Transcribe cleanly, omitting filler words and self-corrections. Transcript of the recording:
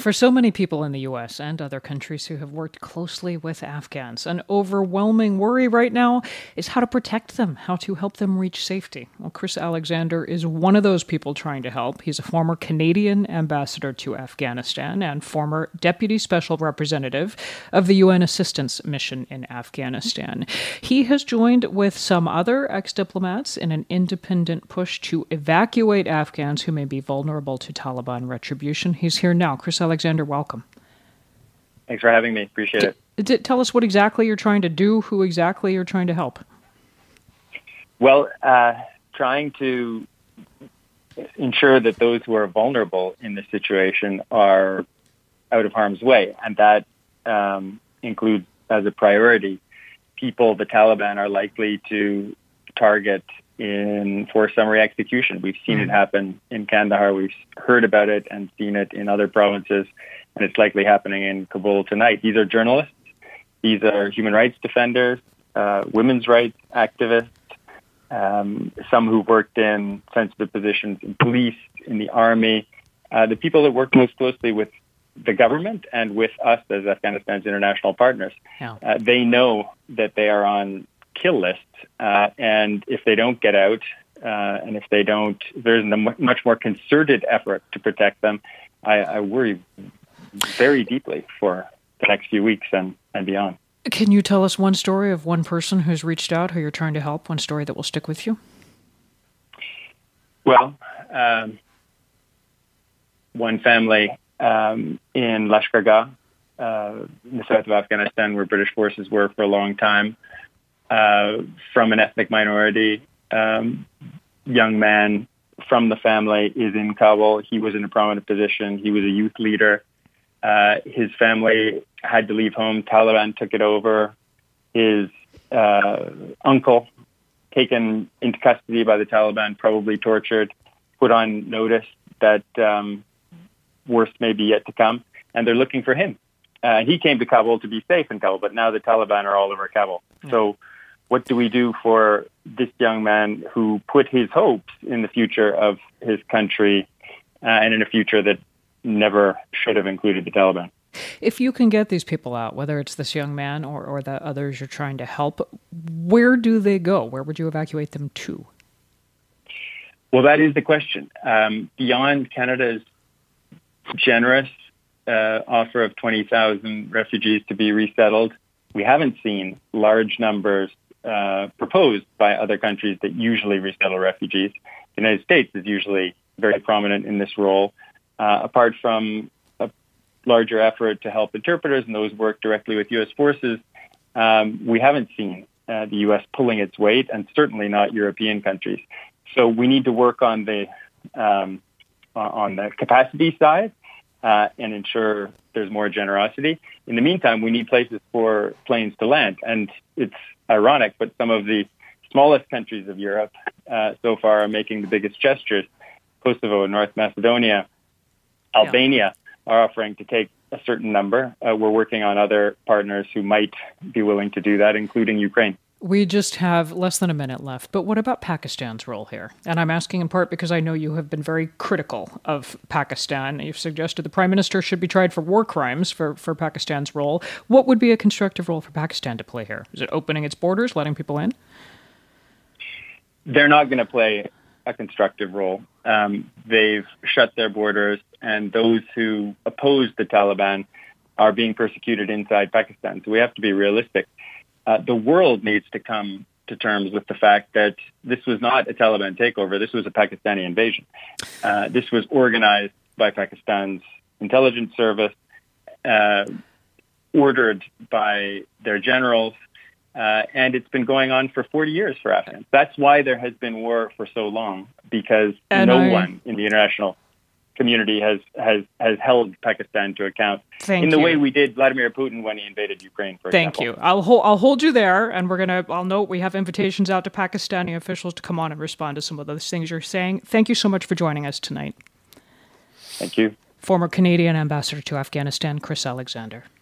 For so many people in the U.S. and other countries who have worked closely with Afghans, an overwhelming worry right now is how to protect them, how to help them reach safety. Well, Chris Alexander is one of those people trying to help. He's a former Canadian ambassador to Afghanistan and former deputy special representative of the UN Assistance Mission in Afghanistan. He has joined with some other ex-diplomats in an independent push to evacuate Afghans who may be vulnerable to Taliban retribution. He's here now. Chris Alexander, welcome. Thanks for having me. Appreciate it. Tell us what exactly you're trying to do, who exactly you're trying to help. Well, trying to ensure that those who are vulnerable in this situation are out of harm's way. And that includes, as a priority, people the Taliban are likely to target for summary execution. We've seen it happen in Kandahar. We've heard about it and seen it in other provinces, and it's likely happening in Kabul tonight. These are journalists. These are human rights defenders, women's rights activists, some who've worked in sensitive positions in police, in the army, the people that work most closely with the government and with us as Afghanistan's international partners. Yeah. They know that they are on kill lists, and if they don't get out, and if there's a much more concerted effort to protect them, I worry very deeply for the next few weeks and beyond. Can you tell us one story of one person who's reached out, who you're trying to help, one story that will stick with you? Well, one family in Lashkar Gah, in the south of Afghanistan, where British forces were for a long time, from an ethnic minority. Young man from the family is in Kabul. He was in a prominent position. He was a youth leader. His family had to leave home. Taliban took it over. His uncle, taken into custody by the Taliban, probably tortured, put on notice that worse may be yet to come, and they're looking for him. He came to Kabul to be safe in Kabul, but now the Taliban are all over Kabul. Yeah. So what do we do for this young man who put his hopes in the future of his country and in a future that never should have included the Taliban? If you can get these people out, whether it's this young man or the others you're trying to help, where do they go? Where would you evacuate them to? Well, that is the question. Beyond Canada's generous offer of 20,000 refugees to be resettled, we haven't seen large numbers proposed by other countries that usually resettle refugees. The United States is usually very prominent in this role. Apart from a larger effort to help interpreters and those work directly with U.S. forces, we haven't seen the U.S. pulling its weight, and certainly not European countries. So we need to work on the capacity side and ensure there's more generosity. In the meantime, we need places for planes to land. And it's ironic, but some of the smallest countries of Europe so far are making the biggest gestures. Kosovo, North Macedonia, Albania are offering to take a certain number. We're working on other partners who might be willing to do that, including Ukraine. We just have less than a minute left, but what about Pakistan's role here? And I'm asking in part because I know you have been very critical of Pakistan. You've suggested the Prime Minister should be tried for war crimes for Pakistan's role. What would be a constructive role for Pakistan to play here? Is it opening its borders, letting people in? They're not going to play a constructive role. They've shut their borders, and those who oppose the Taliban are being persecuted inside Pakistan. So we have to be realistic. The world needs to come to terms with the fact that this was not a Taliban takeover. This was a Pakistani invasion. This was organized by Pakistan's intelligence service, ordered by their generals, and it's been going on for 40 years for Afghans. That's why there has been war for so long, because no one in the international community has held Pakistan to account in the way we did Vladimir Putin when he invaded Ukraine, for example. Thank you. I'll hold you there, and I'll note we have invitations out to Pakistani officials to come on and respond to some of those things you're saying. Thank you so much for joining us tonight. Thank you. Former Canadian ambassador to Afghanistan, Chris Alexander.